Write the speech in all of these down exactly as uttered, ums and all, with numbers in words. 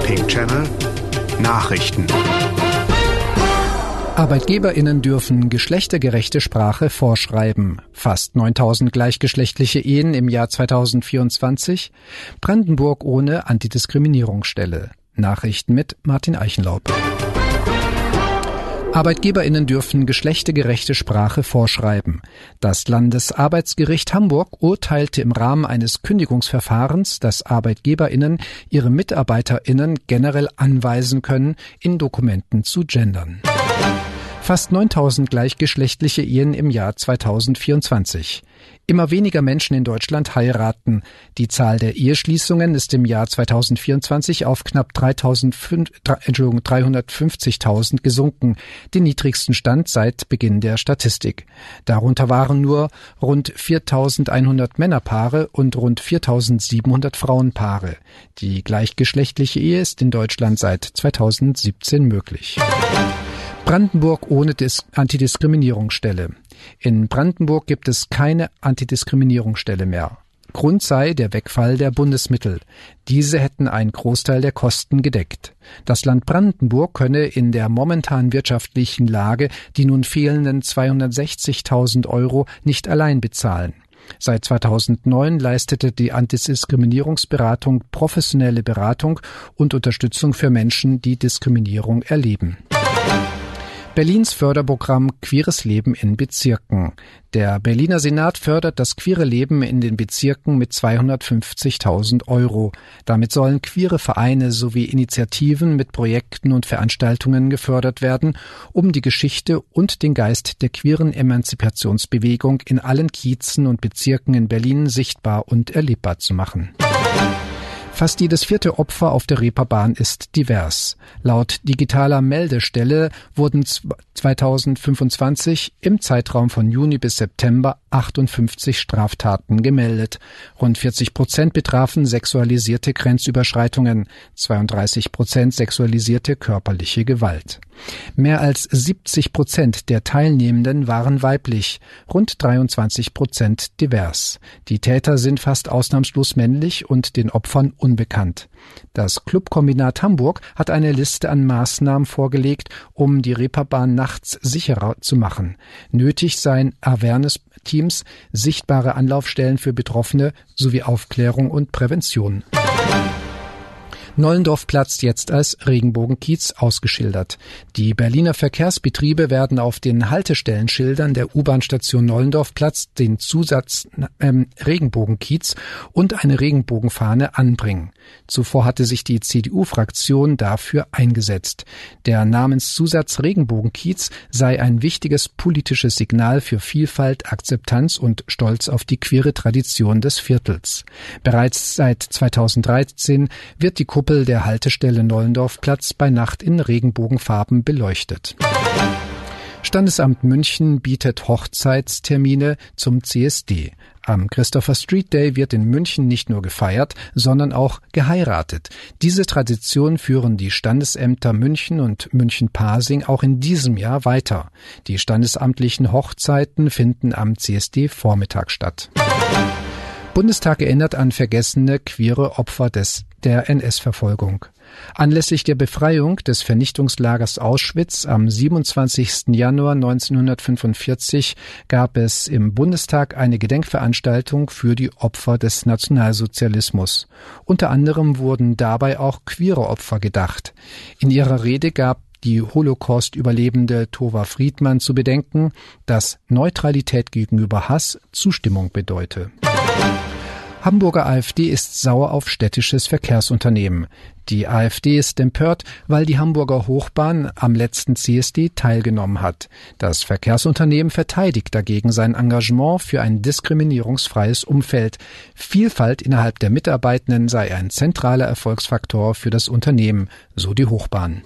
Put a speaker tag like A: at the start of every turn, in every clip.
A: Pink Channel Nachrichten.
B: ArbeitgeberInnen dürfen geschlechtergerechte Sprache vorschreiben. Fast neuntausend gleichgeschlechtliche Ehen im Jahr zweitausendvierundzwanzig. Brandenburg ohne Antidiskriminierungsstelle. Nachrichten mit Martin Eichenlaub. ArbeitgeberInnen dürfen geschlechtergerechte Sprache vorschreiben. Das Landesarbeitsgericht Hamburg urteilte im Rahmen eines Kündigungsverfahrens, dass ArbeitgeberInnen ihre MitarbeiterInnen generell anweisen können, in Dokumenten zu gendern. Fast neuntausend gleichgeschlechtliche Ehen im Jahr zweitausendvierundzwanzig. Immer weniger Menschen in Deutschland heiraten. Die Zahl der Eheschließungen ist im Jahr zweitausendvierundzwanzig auf knapp dreihundertfünfzigtausend gesunken, den niedrigsten Stand seit Beginn der Statistik. Darunter waren nur rund viertausendeinhundert Männerpaare und rund viertausendsiebenhundert Frauenpaare. Die gleichgeschlechtliche Ehe ist in Deutschland seit zweitausendsiebzehn möglich. Brandenburg ohne Dis- Antidiskriminierungsstelle. In Brandenburg gibt es keine Antidiskriminierungsstelle mehr. Grund sei der Wegfall der Bundesmittel. Diese hätten einen Großteil der Kosten gedeckt. Das Land Brandenburg könne in der momentanen wirtschaftlichen Lage die nun fehlenden zweihundertsechzigtausend Euro nicht allein bezahlen. Seit zweitausendneun leistete die Antidiskriminierungsberatung professionelle Beratung und Unterstützung für Menschen, die Diskriminierung erleben. Berlins Förderprogramm Queeres Leben in Bezirken. Der Berliner Senat fördert das queere Leben in den Bezirken mit zweihundertfünfzigtausend Euro. Damit sollen queere Vereine sowie Initiativen mit Projekten und Veranstaltungen gefördert werden, um die Geschichte und den Geist der queeren Emanzipationsbewegung in allen Kiezen und Bezirken in Berlin sichtbar und erlebbar zu machen. Fast jedes vierte Opfer auf der Reeperbahn ist divers. Laut digitaler Meldestelle wurden zweitausendfünfundzwanzig im Zeitraum von Juni bis September achtundfünfzig Straftaten gemeldet. Rund vierzig Prozent betrafen sexualisierte Grenzüberschreitungen, zweiunddreißig Prozent sexualisierte körperliche Gewalt. Mehr als siebzig Prozent der Teilnehmenden waren weiblich, rund dreiundzwanzig Prozent divers. Die Täter sind fast ausnahmslos männlich und den Opfern unbekannt. Das Clubkombinat Hamburg hat eine Liste an Maßnahmen vorgelegt, um die Reeperbahn nachts sicherer zu machen. Nötig seien Awareness-Teams, sichtbare Anlaufstellen für Betroffene sowie Aufklärung und Prävention. Nollendorfplatz jetzt als Regenbogenkiez ausgeschildert. Die Berliner Verkehrsbetriebe werden auf den Haltestellenschildern der U-Bahn-Station Nollendorfplatz den Zusatz ähm, Regenbogenkiez und eine Regenbogenfahne anbringen. Zuvor hatte sich die C D U-Fraktion dafür eingesetzt. Der Namenszusatz Regenbogenkiez sei ein wichtiges politisches Signal für Vielfalt, Akzeptanz und Stolz auf die queere Tradition des Viertels. Bereits seit zweitausenddreizehn wird die Kuppel der Haltestelle Nollendorfplatz bei Nacht in Regenbogenfarben beleuchtet. Standesamt München bietet Hochzeitstermine zum C S D. Am Christopher Street Day wird in München nicht nur gefeiert, sondern auch geheiratet. Diese Tradition führen die Standesämter München und München-Pasing auch in diesem Jahr weiter. Die standesamtlichen Hochzeiten finden am C S D-Vormittag statt. Bundestag erinnert an vergessene queere Opfer des der N S-Verfolgung. Anlässlich der Befreiung des Vernichtungslagers Auschwitz am siebenundzwanzigsten Januar neunzehnhundertfünfundvierzig gab es im Bundestag eine Gedenkveranstaltung für die Opfer des Nationalsozialismus. Unter anderem wurden dabei auch queere Opfer gedacht. In ihrer Rede gab die Holocaust-Überlebende Tova Friedmann zu bedenken, dass Neutralität gegenüber Hass Zustimmung bedeute. Hamburger AfD ist sauer auf städtisches Verkehrsunternehmen. Die AfD ist empört, weil die Hamburger Hochbahn am letzten C S D teilgenommen hat. Das Verkehrsunternehmen verteidigt dagegen sein Engagement für ein diskriminierungsfreies Umfeld. Vielfalt innerhalb der Mitarbeitenden sei ein zentraler Erfolgsfaktor für das Unternehmen, so die Hochbahn.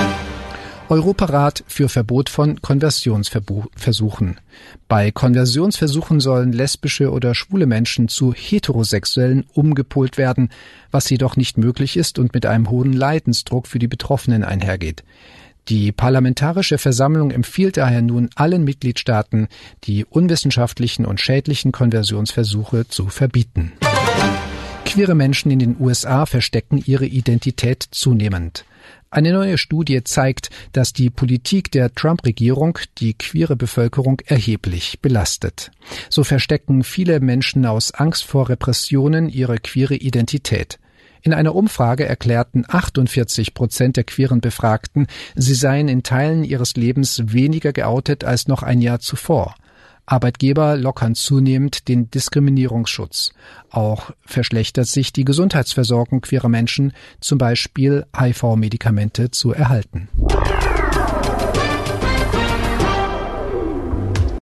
B: Europarat für Verbot von Konversionsversuchen. Bei Konversionsversuchen sollen lesbische oder schwule Menschen zu Heterosexuellen umgepolt werden, was jedoch nicht möglich ist und mit einem hohen Leidensdruck für die Betroffenen einhergeht. Die Parlamentarische Versammlung empfiehlt daher nun allen Mitgliedstaaten, die unwissenschaftlichen und schädlichen Konversionsversuche zu verbieten. Queere Menschen in den U S A verstecken ihre Identität zunehmend. Eine neue Studie zeigt, dass die Politik der Trump-Regierung die queere Bevölkerung erheblich belastet. So verstecken viele Menschen aus Angst vor Repressionen ihre queere Identität. In einer Umfrage erklärten achtundvierzig Prozent der queeren Befragten, sie seien in Teilen ihres Lebens weniger geoutet als noch ein Jahr zuvor. Arbeitgeber lockern zunehmend den Diskriminierungsschutz. Auch verschlechtert sich die Gesundheitsversorgung queerer Menschen, zum Beispiel H I V-Medikamente zu erhalten.